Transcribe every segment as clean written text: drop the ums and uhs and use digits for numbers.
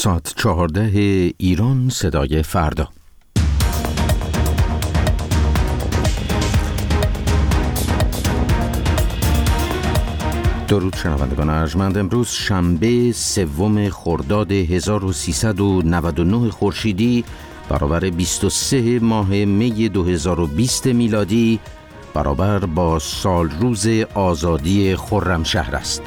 ساعت 14 ایران، صدای فردا. درود شنوندگان ارجمند. امروز شنبه 3 خرداد 1399 خورشیدی برابر 23 ماه می 2020 میلادی برابر با سال روز آزادی خرمشهر است.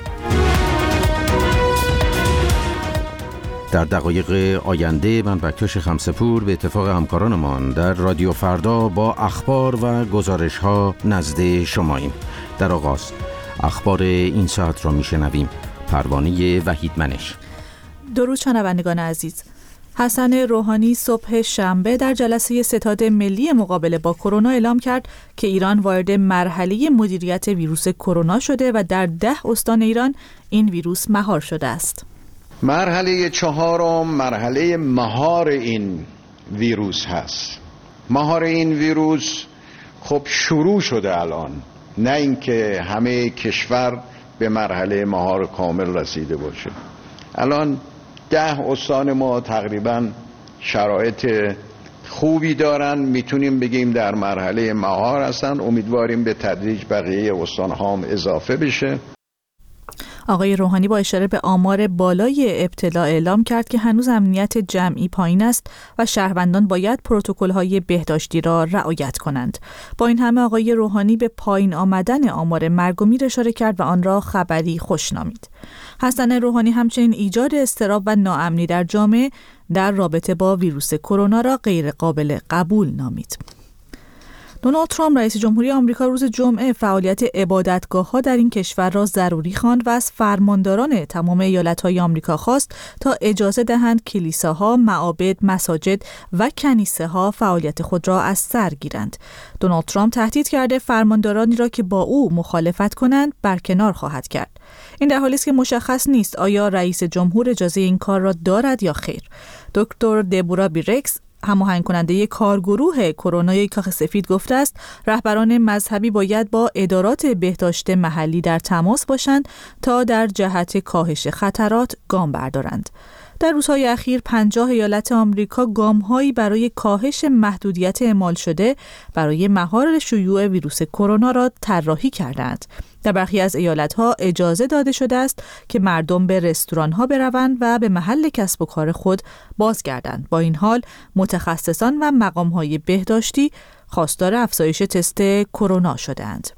در دقایق آینده من بکتاش خمسه‌پور به اتفاق همکارانمان در رادیو فردا با اخبار و گزارش‌ها نزد شماییم. در آغاز اخبار این ساعت را میشنویم. پروانه وحیدمنش. درود شنوندگان عزیز. حسن روحانی صبح شنبه در جلسه ستاد ملی مقابله با کرونا اعلام کرد که ایران وارد مرحله مدیریت ویروس کرونا شده و در 10 استان ایران این ویروس مهار شده است. مرحله 4 مرحله مهار این ویروس هست. مهار این ویروس خب شروع شده الان، نه اینکه همه کشور به مرحله مهار کامل رسیده باشه. الان 10 استان ما تقریبا شرایط خوبی دارن، میتونیم بگیم در مرحله مهار هستن. امیدواریم به تدریج بقیه استان ها هم اضافه بشه. آقای روحانی با اشاره به آمار بالای ابتلا اعلام کرد که هنوز امنیت جمعی پایین است و شهروندان باید پروتکل‌های بهداشتی را رعایت کنند. با این همه آقای روحانی به پایین آمدن آمار مرگ و میر اشاره کرد و آن را خبری خوش نامید. حسن روحانی همچنین ایجاد اضطراب و ناامنی در جامعه در رابطه با ویروس کرونا را غیر قابل قبول نامید. دونالد ترامپ رئیس جمهوری آمریکا روز جمعه فعالیت عبادتگاه‌ها در این کشور را ضروری خواند و از فرمانداران تمام ایالت‌های آمریکا خواست تا اجازه دهند کلیساها، معابد، مساجد و کنیسه‌ها فعالیت خود را از سر گیرند. دونالد ترامپ تهدید کرده فرماندارانی را که با او مخالفت کنند برکنار خواهد کرد. این در حالی است که مشخص نیست آیا رئیس جمهور اجازه این کار را دارد یا خیر. دکتر دبورا بیرکس، هماهنگ کننده کارگروه کرونای کاخ سفید، گفته است رهبران مذهبی باید با ادارات بهداشت محلی در تماس باشند تا در جهت کاهش خطرات گام بردارند. در روزهای اخیر 50 ایالت آمریکا گام‌هایی برای کاهش محدودیت اعمال شده برای مهار شیوع ویروس کرونا را طراحی کردند. در برخی از ایالت‌ها اجازه داده شده است که مردم به رستوران‌ها بروند و به محل کسب و کار خود بازگردند. با این حال متخصصان و مقام‌های بهداشتی خواستار افزایش تست کرونا شده‌اند.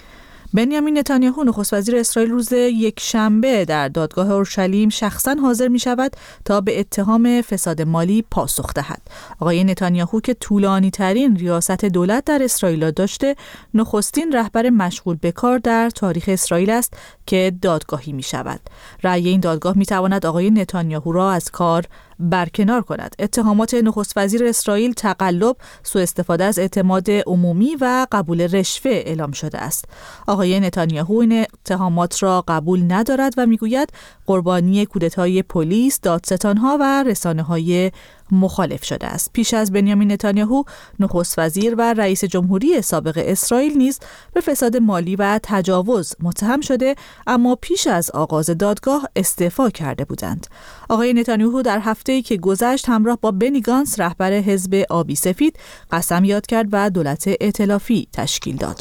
بنیامین نتانیاهو نخست وزیر اسرائیل روز یکشنبه در دادگاه اورشلیم شخصاً حاضر می شود تا به اتهام فساد مالی پاسخ دهد. آقای نتانیاهو که طولانی ترین ریاست دولت در اسرائیل داشته، نخستین رهبر مشغول به کار در تاریخ اسرائیل است که دادگاهی می شود. رأی این دادگاه می تواند آقای نتانیاهو را از کار برکنار کند. اتهامات نخست وزیر اسرائیل تقلب، سوء استفاده از اعتماد عمومی و قبول رشوه اعلام شده است. آقای نتانیاهو این اتهامات را قبول ندارد و میگوید قربانی کودتای پلیس، دادستانها و رسانه‌های مخالف شده است. پیش از بنیامین نتانیاهو، نخست وزیر و رئیس جمهوری سابق اسرائیل نیز به فساد مالی و تجاوز متهم شده، اما پیش از آغاز دادگاه استعفا کرده بودند. آقای نتانیاهو در هفته‌ای که گذشت همراه با بنی گانتس رهبر حزب آبی سفید قسم یاد کرد و دولت ائتلافی تشکیل داد.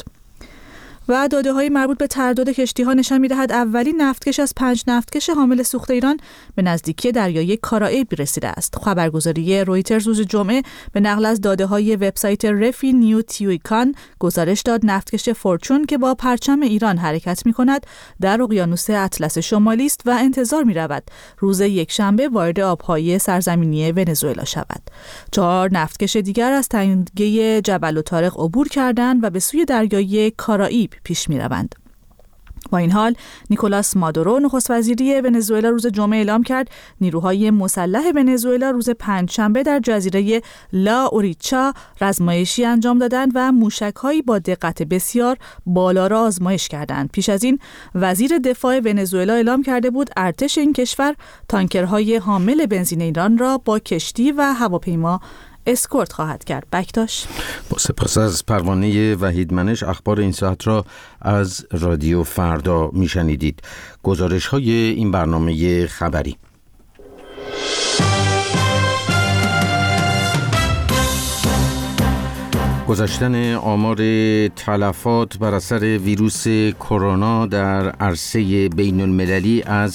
و داده‌های مربوط به تردد کشتی‌ها نشان می‌دهد اولین نفتکش از 5 نفتکش حامل سوخت ایران به نزدیکی دریای کارائیب رسیده است. خبرگزاری رویترز روز جمعه به نقل از داده‌های وبسایت رفی نیو تیویکان گزارش داد نفتکش فورچون که با پرچم ایران حرکت می‌کند در اقیانوس اطلس شمالی است و انتظار می‌رود روز یکشنبه وارد آب‌های سرزمینی ونزوئلا شود. 4 نفتکش دیگر از تنگه جبل الطارق عبور کردند و به سوی دریای کارائیب پیش می روند. با این حال نیکولاس مادورو نخست وزیری ونزوئلا روز جمعه اعلام کرد نیروهای مسلح ونزوئلا روز پنجشنبه در جزیره لا اوریچا رزمایشی انجام دادند و موشک‌هایی با دقت بسیار بالا را آزمایش کردند. پیش از این وزیر دفاع ونزوئلا اعلام کرده بود ارتش این کشور تانکرهای حامل بنزین ایران را با کشتی و هواپیما اسکورت خواهد کرد. بکتاش. با سپاس از پروانه وحیدمنش اخبار این ساعت را از رادیو فردا میشنیدید. گزارش های این برنامه خبری. گذشتن آمار تلفات بر اثر ویروس کرونا در عرصه بین المللی از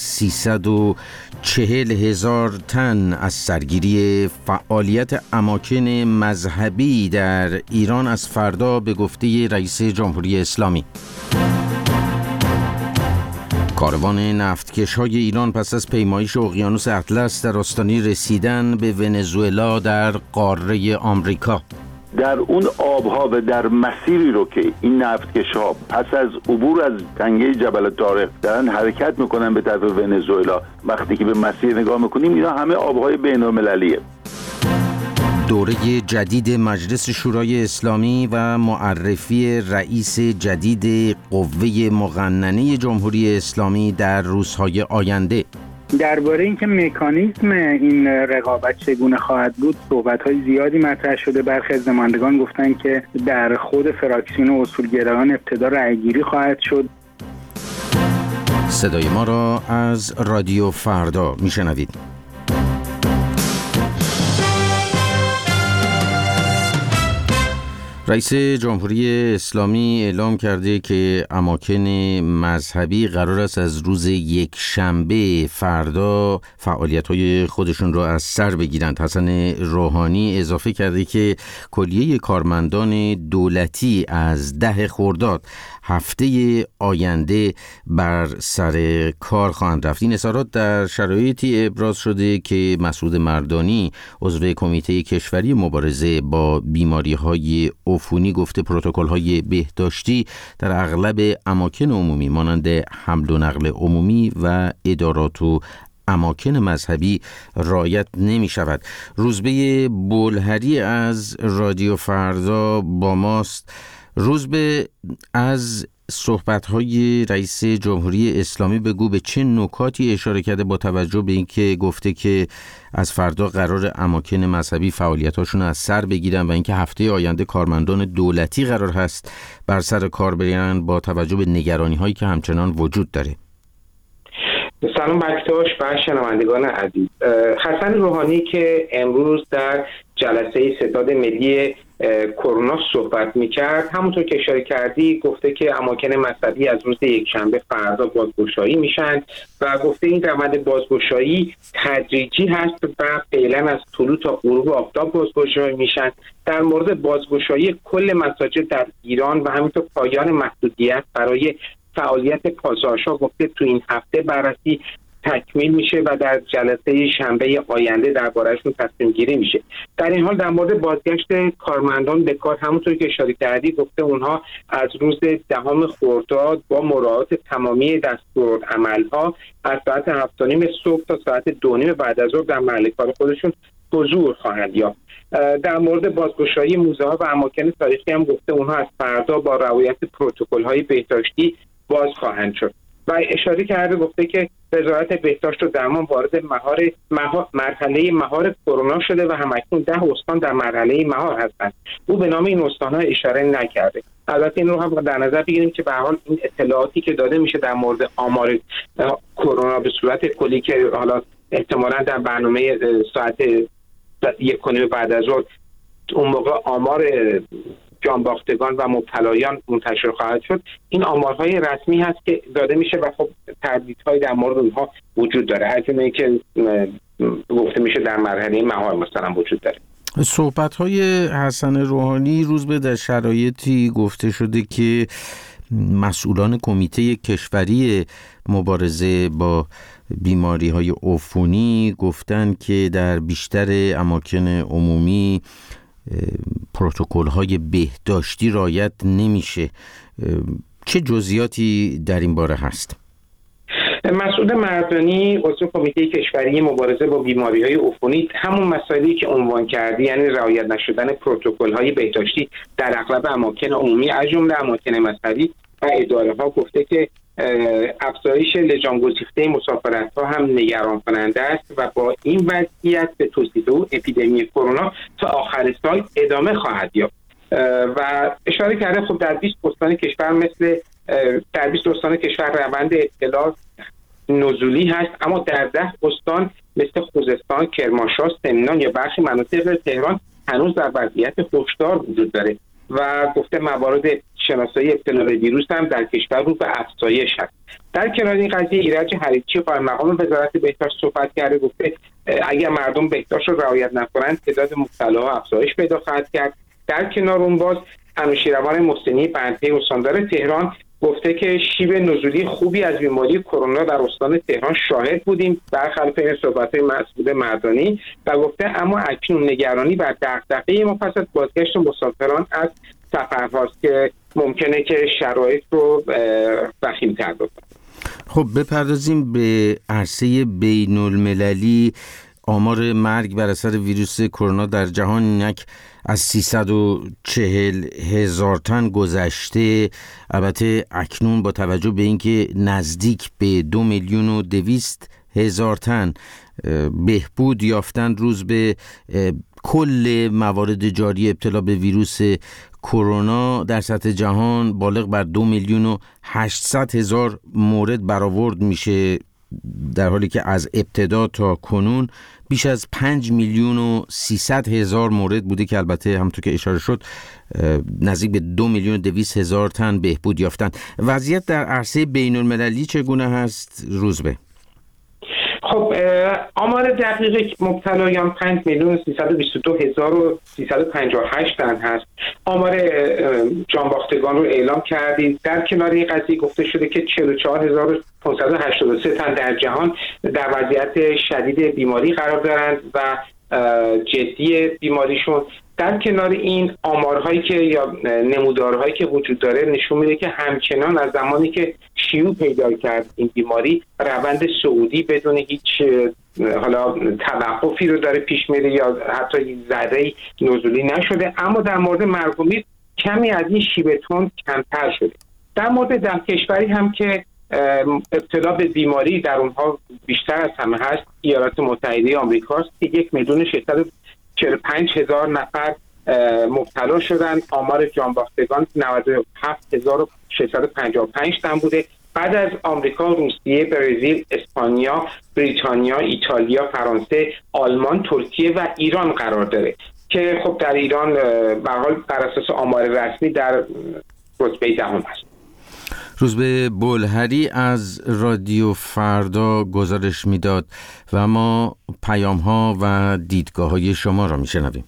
340,000 تن از سرگیری فعالیت اماکن مذهبی در ایران از فردا به گفته رئیس جمهوری اسلامی. کاروان نفتکش‌های ایران پس از پیمایش اقیانوس اطلس در آستانه رسیدن به ونزوئلا در قاره آمریکا. در اون آبها و در مسیری رو که این نفتکش‌ها پس از عبور از تنگه جبل طارق دارن حرکت میکنن به طرف ونزوئلا، وقتی که به مسیر نگاه میکنیم اینا همه آبهای بین‌المللیه. دوره جدید مجلس شورای اسلامی و معرفی رئیس جدید قوه مقننه جمهوری اسلامی در روزهای آینده. درباره اینکه مکانیزم این رقابت چگونه خواهد بود صحبت‌های زیادی مطرح شده. برخی از نمایندگان گفتن که در خود فراکسیون اصولگرایان ابتدا رأی‌گیری خواهد شد. صدای ما را از رادیو فردا میشنوید. رئیس جمهوری اسلامی اعلام کرده که اماکن مذهبی قرار است از روز یک شنبه فردا فعالیت‌های خودشون را از سر بگیرند. حسن روحانی اضافه کرده که کلیه کارمندان دولتی از 10 خرداد هفته آینده بر سر کار خواهند رفت. این اظهارات در شرایطی ابراز شده که مسعود مردانی عضو کمیته کشوری مبارزه با بیماری‌های عفونی گفته پروتکل‌های بهداشتی در اغلب اماکن عمومی مانند حمل و نقل عمومی و ادارات و اماکن مذهبی رعایت نمی شود. روزبه بولهری از رادیو فردا با ماست. روزبه، از صحبت‌های رئیس جمهوری اسلامی بگو به چه نکاتی اشاره کرده با توجه به اینکه گفته که از فردا قرار اماکن مذهبی فعالیتاشون از سر بگیرن و اینکه هفته آینده کارمندان دولتی قرار هست بر سر کار برن با توجه به نگرانی‌هایی که همچنان وجود داره. سلام بکتاش و شنوندگان عزیز. حسن روحانی که امروز در جلسه ستاد ملی کرونا صحبت می‌کرد، همونطور که اشاره کردی گفته که اماکن مذهبی از روز یکشنبه فردا بازگشایی میشن و گفته این روند بازگشایی تدریجی هست و فعلا از طلوع تا غروب آفتاب بازگشایی میشن. در مورد بازگشایی کل مساجد در ایران و همینطور پایان محدودیت برای فعالیت پاساژها گفته تو این هفته بررسی تکمیل میشه و در جلسه شنبه آینده درباره‌شون تصمیم گیری میشه. در این حال در مورد بازگشت کارمندان به کار، همونطور که اشاره کردی گفته اونها از روز 10 خرداد با مراعات تمامی دستورالعمل‌ها از ساعت 7:30 صبح تا ساعت 2:30 بعد از ظهر در محل کار خودشون حضور خواهند یافت. در مورد بازگشایی موزه‌ها و اماکن تاریخی هم گفته اونها از فردا با رعایت پروتکل‌های بهداشتی باز خواهند شد و اشاره کرده گفته که وزارت بهداشت و درمان وارد مرحله مهار کرونا شده و همکنون 10 استان در مرحله مهار هستند. او به نام این استان‌ها اشاره نکرده. البته این رو هم در نظر بگیریم که به هر حال این اطلاعاتی که داده میشه در مورد آمار کرونا به صورت کلی که حالا احتمالاً در برنامه ساعت 1:30 بعد از ظهر اون موقع آمار جانباختگان و مبتلایان منتشر خواهد شد، این آمارهای رسمی هست که داده میشه و خب تردیدهایی در مورد اونها وجود داره، هرچند که گفته میشه در مرحله مهار مثلا وجود داره. صحبت‌های حسن روحانی روز به در شرایطی گفته شده که مسئولان کمیته کشوری مبارزه با بیماری‌های عفونی گفتن که در بیشتر اماکن عمومی پروتکل‌های بهداشتی رعایت نمیشه. چه جزئیاتی در این باره هست؟ مسعود مردانی عضو کمیته کشوری مبارزه با بیماری‌های عفونی همون مسائلی که عنوان کردی، یعنی رعایت نشدن پروتکل‌های بهداشتی در اغلب اماکن عمومی از جمله اماکن مذهبی و اداره‌ها، گفته که افزایش لجام گسیخته مسافرت‌ها هم نگران کننده است و با این وضعیت به توصیف او اپیدمی کرونا تا آخر سال ادامه خواهد یافت و اشاره کرده خب در 20 استان کشور در 20 استان کشور روند ابتلا نزولی هست، اما در 10 استان مثل خوزستان، کرمانشاه، سمنان یا برخی مناطق تهران هنوز در وضعیت هشدار وجود داره. و گفته موارد شناسایی ابتلا به ویروس هم در کشور رو به افزایش هست. در کنار این قضیه ایرج حریچی قائم مقام وزارت بهداشت صحبت کرده، گفته اگر مردم بهداشت رو رعایت نکنند تعداد مبتلاها افزایش پیدا خواهد کرد. در کنار اون باز انوشیروان محسنی بندهی استاندار تهران گفته که شیب نزولی خوبی از بیماری کرونا در استان تهران شاهد بودیم برخلاف این صحبت‌های مسعود مردانی، و گفته اما اکنون نگرانی بر دغدغه ما پس از بازگشت مسافران از سفرهاست که ممکنه که شرایط رو وخیم‌تر بکنه. خب بپردازیم به عرصه بین المللی. آمار مرگ بر اثر ویروس کرونا در جهان اینک از 340,000 تن گذشته. البته اکنون با توجه به اینکه نزدیک به 2,200,000 تن بهبود یافتند روز به کل موارد جاری ابتلا به ویروس کرونا در سطح جهان بالغ بر 2,800,000 مورد برآورد میشه، در حالی که از ابتدا تا کنون بیش از 5,300,000 مورد بوده که البته همونطور که اشاره شد نزدیک به 2,200,000 تن بهبود یافتند. وضعیت در عرصه بین المللی چگونه هست روزبه؟ خب آمار دقیق مبتلایان 5,322,358 تن هست. آمار جانباختگان رو اعلام کردیم. در کنار این قضیه گفته شده که 44,583 تن در جهان در وضعیت شدید بیماری قرار دارند و جدی بیماریشون. در کنار این آمارهایی که یا نمودارهایی که وجود داره نشون میده که همچنان از زمانی که شیوع پیدا کرد این بیماری روند صعودی بدون هیچ حالا توقفی رو داره پیش میره یا حتی ذره نزولی نشده، اما در مورد مرگ و میر کمی از این شیب تند کمتر شده. در مورد در کشوری هم که ابتلا به بیماری در اونها بیشتر از همه هست ایالات متحده آمریکاست که 1,645,000 نفر مبتلا شدند. آمار جانباختگان 97,655 تن بوده. بعد از آمریکا، روسیه، برزیل، اسپانیا، بریتانیا، ایتالیا، فرانسه، آلمان، ترکیه و ایران قرار داره که خب در ایران به حال بر اساس آمار رسمی در رتبه دهم است. روزبه بلهری از رادیو فردا گزارش میداد و ما پیام‌ها و دیدگاه‌های شما را میشنویم.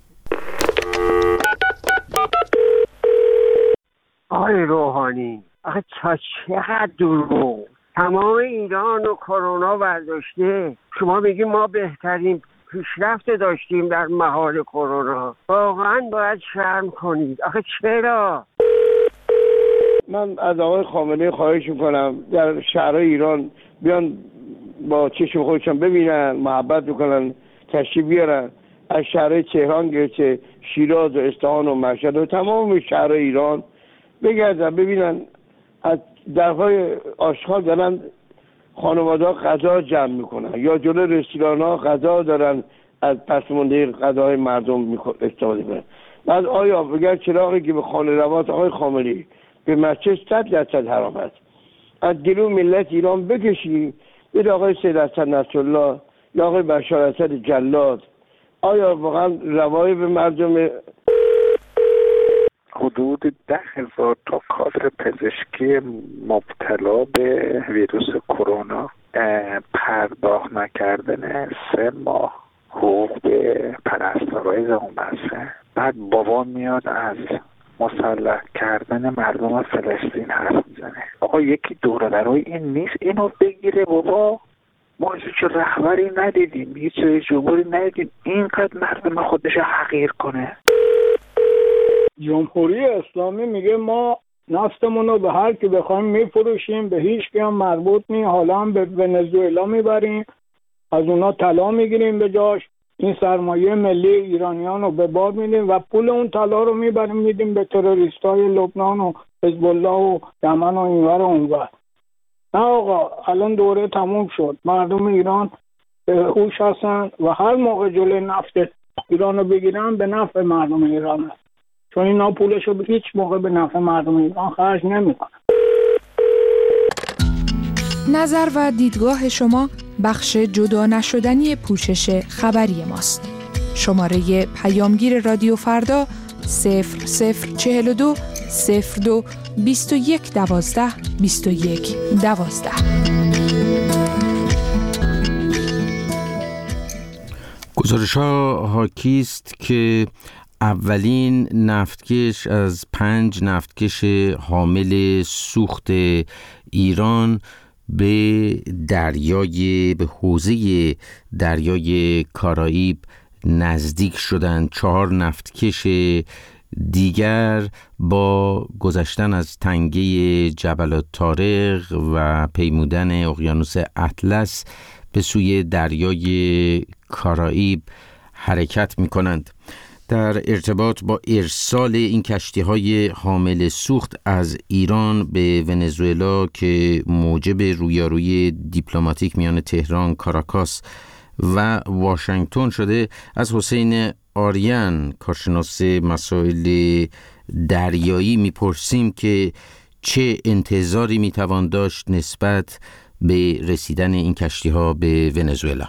آقای روحانی، آخه چقدر دروغ، تمام ایران و کرونا برداشته، شما میگی ما بهترین پیشرفت داشتیم در مهار کرونا. واقعا باید شرم کنید. آخه چرا؟ من از آقای خامنه‌ای خواهش میکنم در شهرهای ایران بیان با چشم خودشون ببینن، محبت بکنن، تشریف بیارن. از شهرهای تهران گرفته شیراز و اصفهان و مشهد و تمام شهرهای ایران بگردن ببینن از درهای آشغال دارن خانواده‌ها غذا جمع میکنن یا جلو رستوران‌ها غذا دارن از پس مونده غذاهای مردم استفاده میکنن. بعد آیا بگر چراغی که به خانه روات آقای خامنه‌ای به مسجد 100% حرام است، از گلو ملت ایران بکشی به آقای سید حسن نصرالله یا آقای بشار اسد جلاد. آیا واقعا روایی به مردم؟ حدود 10,000 تا کادر پزشکی مبتلا به ویروس کرونا پرداخت نکردن 3 ماه حقوق به پرستارای زمانبسته. بعد بابا میاد از مسلح کردن مردم فلسطین حرف میزنه. آقا یکی دوره برای این نیست اینو بگیره بابا؟ ما هیچ رهبری ندیدیم، هیچ جمهوری ندیدیم اینقدر مردم خودش حقیر کنه. جمهوری اسلامی میگه ما نفتمون رو به هر کی بخوایم میفروشیم، به هیچ کی هم مربوط نی، حالا هم به ونزوئلا میبریم، از اونا طلا میگیریم به جاش، این سرمایه ملی ایرانیان رو به باد میدیم و پول اون طلا رو میبریم میدیم به تروریستای لبنان و حزب الله و یمن و اینور و اونور. نه آقا، الان دوره تموم شد، مردم ایران هوش هستن و هر موقع جلوی نفت ایران رو بگیرن به نفع مردم ایران هست، چون اینا پولش رو هیچ موقع به نفع مردم ایران خرج نمیکنن. نظر و دیدگاه شما بخش جدا نشدنی پوشش خبری ماست. شماره پیامگیر رادیو فردا 0042 02 21 12 21 12. گزارش‌ها حاکی است که اولین نفتکش از 5 نفتکش حامل سوخت ایران به حوزه دریای کارائیب نزدیک شدند. 4 نفتکش دیگر با گذشتن از تنگه جبل الطارق و پیمودن اقیانوس اطلس به سوی دریای کارائیب حرکت می کنند. در ارتباط با ارسال این کشتی‌های حامل سوخت از ایران به ونزوئلا که موجب رویارویی دیپلماتیک میان تهران، کاراکاس و واشنگتن شده، از حسین آریان کارشناس مسائل دریایی میپرسیم که چه انتظاری میتوان داشت نسبت به رسیدن این کشتی‌ها به ونزوئلا.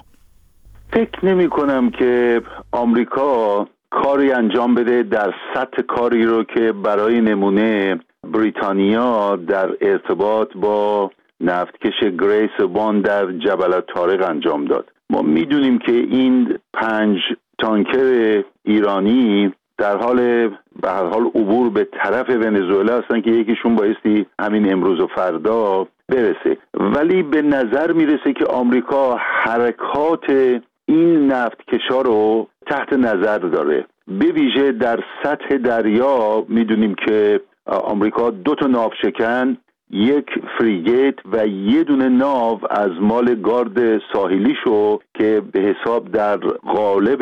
فکر نمی کنم که آمریکا کاری انجام بده در سطح کاری رو که برای نمونه بریتانیا در ارتباط با نفتکش گریس وان در جبل الطارق انجام داد. ما میدونیم که این 5 تانکر ایرانی در حال به هر حال عبور به طرف ونزوئلا هستن که یکیشون بایستی همین امروز و فردا برسه، ولی به نظر میرسه که آمریکا حرکات این نفتکشا رو تحت نظر داره. به ویژه در سطح دریا میدونیم که آمریکا 2 تا ناوشکن، 1 فریگیت و 1 دونه ناو از مال گارد ساحلیشو که به حساب در قالب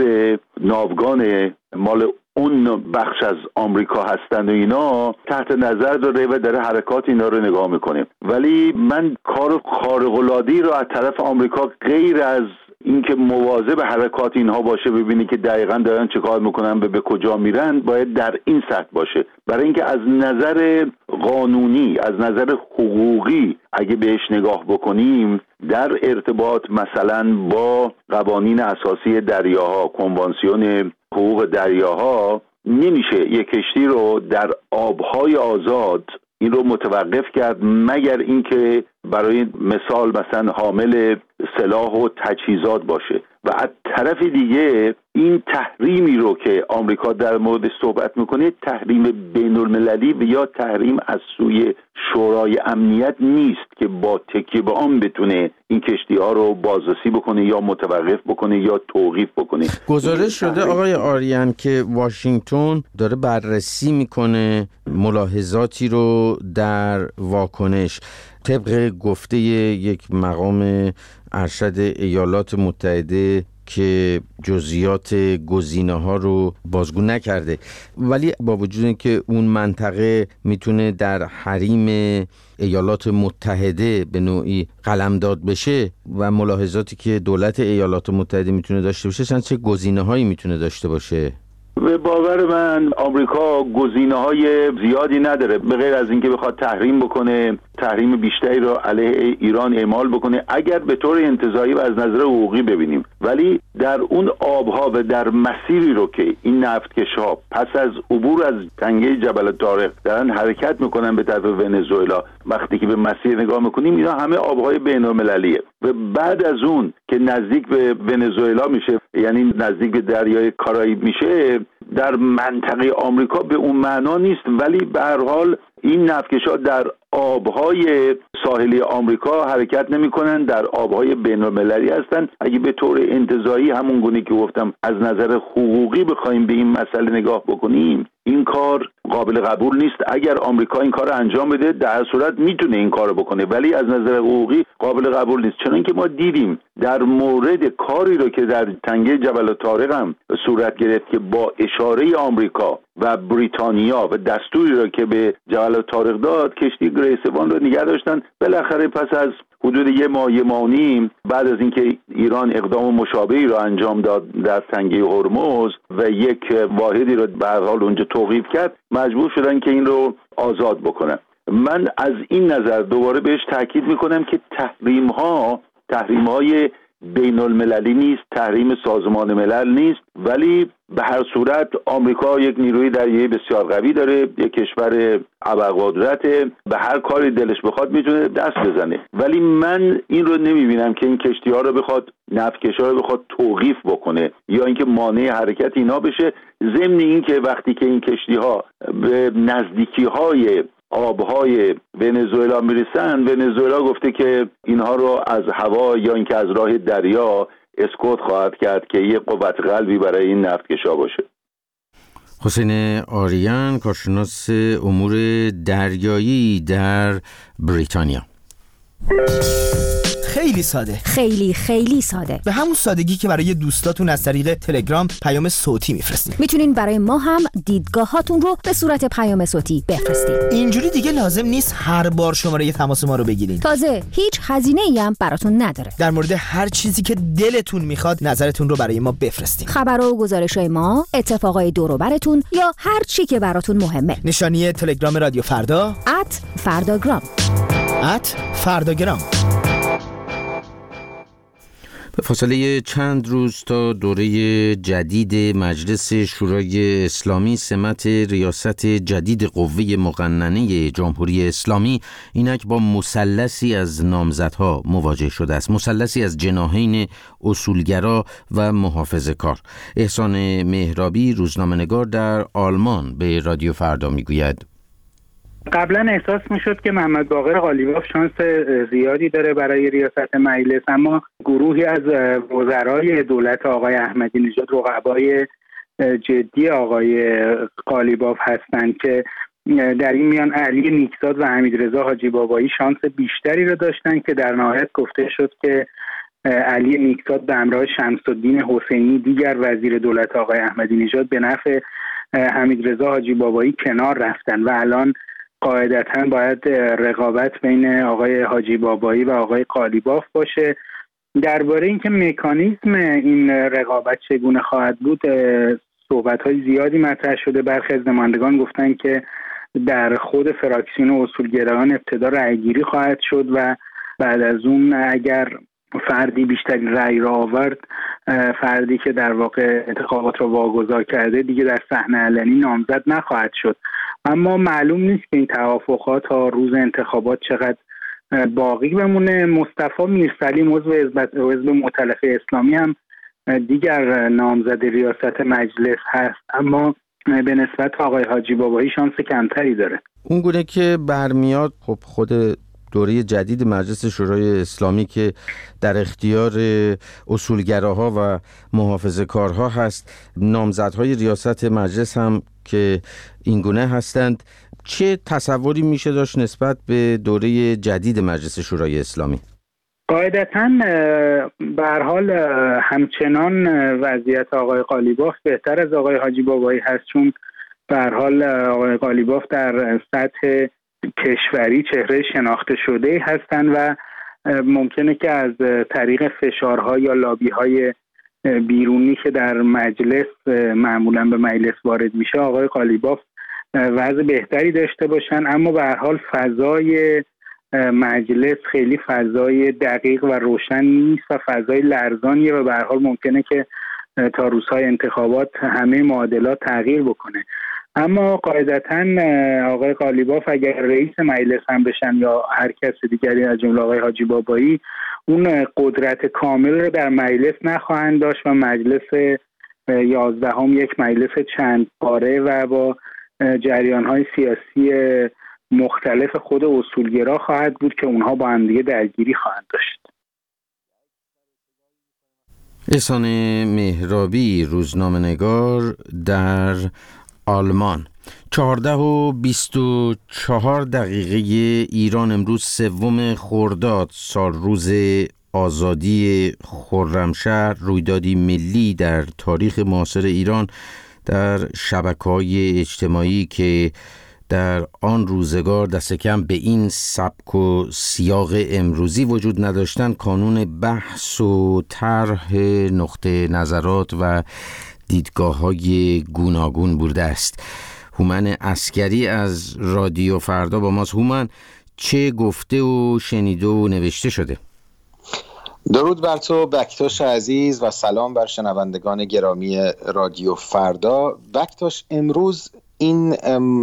ناوگان مال اون بخش از آمریکا هستن و اینا تحت نظر داره و داره حرکات اینا رو نگاه میکنه. ولی من کار خارق‌العاده‌ای رو از طرف آمریکا غیر از اینکه مواظب حرکات اینها باشه، ببینی که دقیقاً دارن چه کار میکنن به کجا میرن، باید در این سطح باشه. برای اینکه از نظر قانونی، از نظر حقوقی اگه بهش نگاه بکنیم، در ارتباط مثلا با قوانین اساسی دریاها، کنوانسیون حقوق دریاها، نمیشه یک کشتی رو در آبهای آزاد این رو متوقف کرد مگر اینکه برای مثال مثلا حامل سلاح و تجهیزات باشه. و از طرف دیگه این تحریمی رو که آمریکا در مورد صحبت میکنه تحریم بین المللی و یا تحریم از سوی شورای امنیت نیست که با تکیه به آن بتونه این کشتی ها رو بازرسی بکنه یا متوقف بکنه یا توقیف بکنه. گزارش شده آقای آریان که واشنگتن داره بررسی میکنه ملاحظاتی رو در واکنش. طبق گفته یک مقام ارشد ایالات متحده که جزئیات گزینه‌ها رو بازگو نکرده، ولی با وجود اینکه اون منطقه میتونه در حریم ایالات متحده به نوعی قلمداد بشه و ملاحظاتی که دولت ایالات متحده میتونه داشته باشه، چه گزینه‌هایی میتونه داشته باشه؟ به باور من آمریکا گزینه‌های زیادی نداره به غیر از اینکه بخواد تحریم بکنه، تحریم بیشتری رو علیه ایران اعمال بکنه اگر به طور انتزاعی و از نظر حقوقی ببینیم. ولی در اون آبها و در مسیری رو که این نفتکش‌ها پس از عبور از تنگه جبل الطارق دارن حرکت میکنن به طرف ونزوئلا، وقتی که به مسیر نگاه میکنیم اینا همه آبهای بین‌المللیه و بعد از اون که نزدیک به ونزوئلا میشه، یعنی نزدیک به دریای کارائیب میشه، در منطقه آمریکا به اون معنا نیست. ولی به هر حال این نفتکش‌ها در آبهای ساحلی آمریکا حرکت نمی‌کنن، در آبهای بین‌المللی هستن. اگه به طور انتزاعی همون گونه که گفتم از نظر حقوقی بخوایم به این مسئله نگاه بکنیم، این کار قابل قبول نیست. اگر آمریکا این کار رو انجام بده در هر صورت میتونه این کار رو بکنه، ولی از نظر حقوقی قابل قبول نیست. چون اینکه ما دیدیم در مورد کاری رو که در تنگه جبل الطارق هم صورت گرفت که با اشاره آمریکا و بریتانیا و دستوری رو که به جبل الطارق داد، کشتی گریس وان رو نگه داشتن. بالاخره پس از حدود 1 ماه و نیم بعد از اینکه ایران اقدام مشابهی رو انجام داد در تنگه هرمز و یک واحدی رو به هر حال اونجا توقیف کرد، مجبور شدن که این رو آزاد بکنن. من از این نظر دوباره بهش تاکید میکنم که تحریم‌های بین المللی نیست، تحریم سازمان ملل نیست، ولی به هر صورت آمریکا یک نیروی دریایی بسیار قوی داره، یک کشور ابرقدرته، به هر کاری دلش بخواد میتونه دست بزنه. ولی من این رو نمیبینم که این کشتی‌ها رو بخواد، نفتکش‌ها رو بخواد توقیف بکنه یا اینکه مانع حرکت اینا بشه. ضمن این که وقتی که این کشتی‌ها به نزدیکی‌های آبهای ونزوئلا میرسن، ونزوئلا گفته که اینها رو از هوا یا اینکه از راه دریا اسکوت خواهد کرد که یه قوت قلبی برای این نفتکشا باشه. حسین آریان، کارشناس امور دریایی در بریتانیا. خیلی ساده، خیلی ساده، به همون سادگی که برای دوستاتون از طریق تلگرام پیام صوتی میفرستید. میتونین برای ما هم دیدگاهاتون رو به صورت پیام صوتی بفرستید. اینجوری دیگه لازم نیست هر بار شماره تماس ما رو بگیرین. تازه هیچ هزینه‌ای هم براتون نداره. در مورد هر چیزی که دلتون میخواد نظرتون رو برای ما بفرستین. خبرها و گزارش‌های ما، اتفاقای دور و براتون یا هر چی که براتون مهمه. نشانی تلگرام رادیو فردا @فرداگرام. فرداگرام. به فاصله چند روز تا دوره جدید مجلس شورای اسلامی سمت ریاست جدید قوه مقننه جمهوری اسلامی اینک با مثلثی از نامزدها مواجه شده است. مثلثی از جناحین اصولگرا و محافظه‌کار. احسان مهرابی، روزنامه‌نگار در آلمان، به رادیو فردا میگوید قبلا احساس میشد که محمد باقر قالیباف شانس زیادی داره برای ریاست مجلس، اما گروهی از وزرای دولت آقای احمدی نژاد رقبای جدی آقای قالیباف هستند که در این میان علی نیکزاد و حمیدرضا حاجی بابایی شانس بیشتری رو داشتن که در نهایت گفته شد که علی نیکزاد به همراه شمس‌الدین حسینی دیگر وزیر دولت آقای احمدی نژاد به نفع حمیدرضا حاجی بابایی کنار رفتن و الان قاعدتاً باید رقابت بین آقای حاجی بابایی و آقای قالیباف باشه. درباره اینکه مکانیزم این رقابت چگونه خواهد بود صحبت‌های زیادی مطرح شده. برخی از نمایندگان گفتن که در خود فراکسیون اصولگرایان ابتدا رأیگیری خواهد شد و بعد از اون اگر فردی بیشترین رأی را آورد، فردی که در واقع انتخابات را واگذار کرده دیگه در صحنه علنی نامزد نخواهد شد. اما معلوم نیست که این توافقات تا روز انتخابات چقدر باقی بمونه. مصطفی میرسلیم عضو حزب مؤتلف اسلامی هم دیگر نامزد ریاست مجلس هست، اما به نسبت آقای حاجی بابایی شانس کمتری داره. اون گونه که برمیاد خب خود دوره جدید مجلس شورای اسلامی که در اختیار اصولگراها و محافظه‌کارها هست، نامزدهای ریاست مجلس هم که این گونه هستند، چه تصوری میشه داشت نسبت به دوره جدید مجلس شورای اسلامی؟ قاعدتاً به هر حال همچنان وضعیت آقای قالیباف بهتر از آقای حاجی بابایی هست، چون به هر حال آقای قالیباف در سطح کشوری چهره شناخته شده هستند و ممکنه که از طریق فشارها یا لابی‌های بیرونی که در مجلس معمولاً به مجلس وارد میشه آقای قالیباف وضع بهتری داشته باشن. اما به هر حال فضای مجلس خیلی فضای دقیق و روشن نیست و فضای لرزانیه و به هر حال ممکنه که تا روزهای انتخابات همه معادلات تغییر بکنه. اما قاعدتاً آقای قالیباف اگر رئیس مجلس هم بشن یا هر کس دیگری از جمله آقای حاجی بابایی، اون قدرت کامل رو در مجلس نخواهند داشت و مجلس 11 یک مجلس چند پاره و با جریان‌های سیاسی مختلف خود اصولگرا خواهد بود که اونها با هم دیگه درگیری خواهند داشت. احسان مهرابی، روزنامه‌نگار در آلمان. 14:24 ایران امروز 3 خرداد سال روز آزادی خرمشهر، رویدادی ملی در تاریخ معاصر ایران، در شبکه‌های اجتماعی که در آن روزگار دست کم به این سبک و سیاق امروزی وجود نداشتن، کانون بحث و طرح نقطه نظرات و دیدگاه‌های گوناگون بوده است. هومن عسکری از رادیو فردا با ماست. هومن، چه گفته و شنیده و نوشته شده؟ درود بر تو بکتاش عزیز و سلام بر شنوندگان گرامی رادیو فردا. بکتاش، امروز این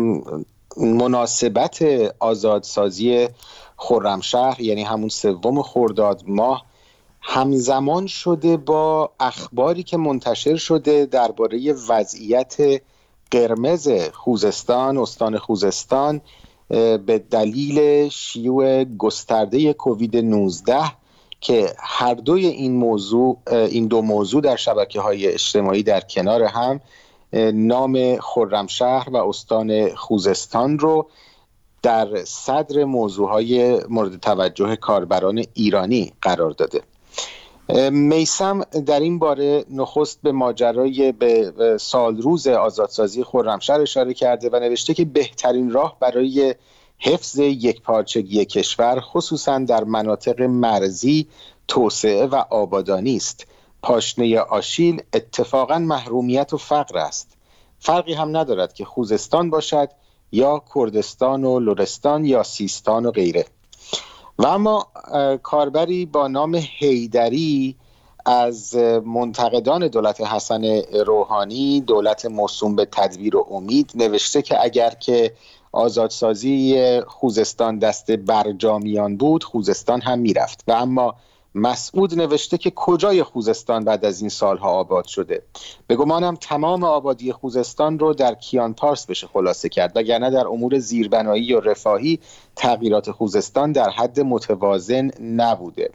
مناسبت آزادسازی خرمشهر، یعنی همون 3 خرداد ماه، همزمان شده با اخباری که منتشر شده درباره وضعیت قرمز خوزستان، استان خوزستان، به دلیل شیوع گسترده کووید 19 که هر دوی این دو موضوع در شبکه‌های اجتماعی در کنار هم نام خرمشهر و استان خوزستان رو در صدر موضوعهای مورد توجه کاربران ایرانی قرار داده. میثم در این باره نخست به ماجرای به سالروز آزادسازی خرمشهر اشاره کرده و نوشته که بهترین راه برای حفظ یکپارچگی کشور، خصوصا در مناطق مرزی، توسعه و آبادانی است. پاشنه آشیل اتفاقا محرومیت و فقر است. فرقی هم ندارد که خوزستان باشد یا کردستان و لرستان یا سیستان و غیره. و اما کاربری با نام حیدری از منتقدان دولت حسن روحانی، دولت موسوم به تدبیر و امید، نوشته که اگر که آزادسازی خوزستان دست برجامیان بود، خوزستان هم میرفت. و اما مسعود نوشته که کجای خوزستان بعد از این سالها آباد شده؟ به گمانم تمام آبادی خوزستان رو در کیان پارس بشه خلاصه کرد، وگرنه در امور زیربنایی و رفاهی تغییرات خوزستان در حد متوازن نبوده.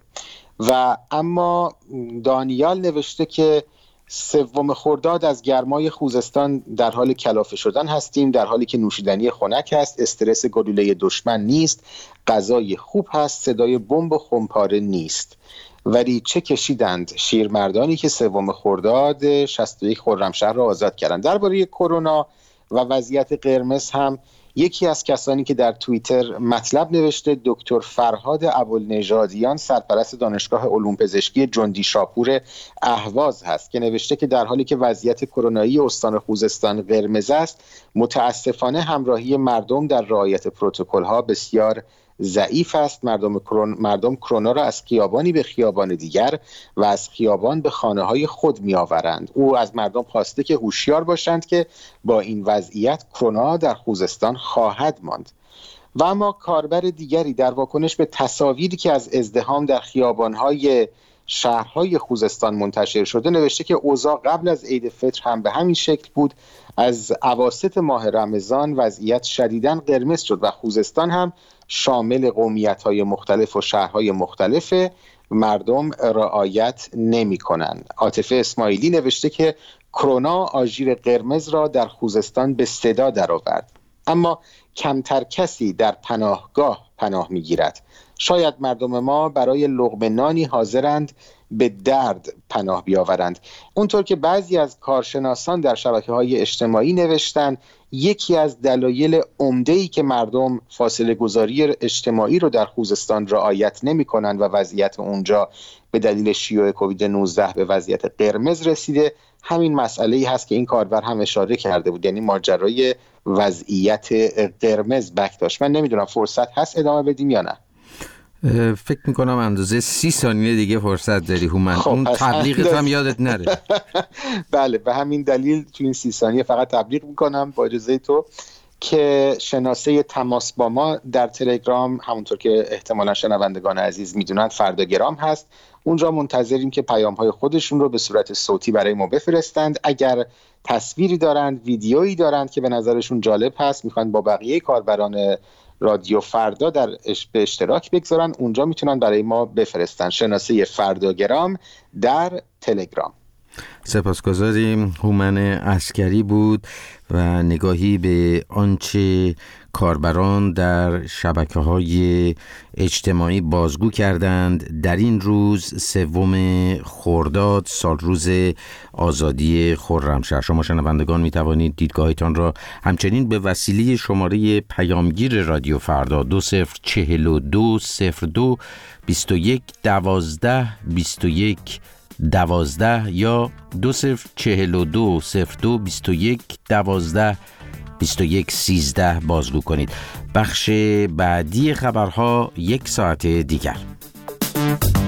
و اما دانیال نوشته که 3 خرداد از گرمای خوزستان در حال کلافه شدن هستیم، در حالی که نوشیدنی خنک هست، استرس گلوله دشمن نیست، غذای خوب هست، صدای بمب و خمپاره نیست. ولی چه کشیدند شیرمردانی که 3 خرداد 61 خرمشهر را آزاد کردند. درباره کرونا و وضعیت قرمز هم یکی از کسانی که در توییتر مطلب نوشته دکتر فرهاد ابوالنژادیان، سرپرست دانشگاه علوم پزشکی جندی شاپور اهواز هست، که نوشته که در حالی که وضعیت کرونایی استان خوزستان قرمز است، متاسفانه همراهی مردم در رعایت پروتکل‌ها بسیار ضعیف است. مردم کرونا را از خیابانی به خیابان دیگر و از خیابان به خانه‌های خود می‌آورند. او از مردم خواسته که هوشیار باشند که با این وضعیت کرونا در خوزستان خواهد ماند. و اما کاربر دیگری در واکنش به تصاویری که از ازدحام در خیابان‌های شهرهای خوزستان منتشر شده نوشته که اوضاع قبل از عید فطر هم به همین شکل بود. از اواسط ماه رمضان وضعیت شدیداً قرمز شد و خوزستان هم شامل قومیت‌های مختلف و شهرهای مختلف، مردم رعایت نمی‌کنند. عاطفه اسماعیلی نوشته که کرونا آژیر قرمز را در خوزستان به صدا درآورد، اما کمتر کسی در پناهگاه پناه می‌گیرد. شاید مردم ما برای لقمه نانی حاضرند به درد پناه بیاورند. اونطور که بعضی از کارشناسان در شبکه‌های اجتماعی نوشتند، یکی از دلایل عمده‌ای که مردم فاصله گذاری اجتماعی رو در خوزستان رعایت نمی‌کنند و وضعیت اونجا به دلیل شیوع کووید 19 به وضعیت قرمز رسیده، همین مسئله‌ای هست که این کاربر هم اشاره کرده بود، یعنی ماجرای وضعیت قرمز. بکتاش، من نمیدونم فرصت هست ادامه بدیم یا نه؟ فکر میکنم اندازه 30 ثانیه دیگه فرصت داری هومن. اون تبلیغت هم یادت نره. بله، به همین دلیل تو این 30 ثانیه فقط تبلیغ میکنم با اجازه تو که شناسه تماس با ما در تلگرام، همونطور که احتمالا شنوندگان عزیز میدونن، فرداگرام هست. اونجا منتظریم که پیام‌های خودشون رو به صورت صوتی برای ما بفرستند. اگر تصویری دارند، ویدیویی دارند که به نظرشون جالب هست، میخوان با بقیه کاربران رادیو فردا به اشتراک بگذارن، اونجا میتونن برای ما بفرستن. شناسه فرداگرام در تلگرام. سپاسگزاریم. هومن عسکری بود و نگاهی به آنچه کاربران در شبکه‌های اجتماعی بازگو کردند در این روز 3 خرداد، سالروز آزادی خرمشهر. شما شنوندگان می توانید دیدگاهتان را همچنین به وسیله شماره پیامگیر رادیو فردا 2042 02 21 12 21 12 یا 2042 02 21 12 21 13 بازگو کنید. بخش بعدی خبرها 1 ساعت دیگر.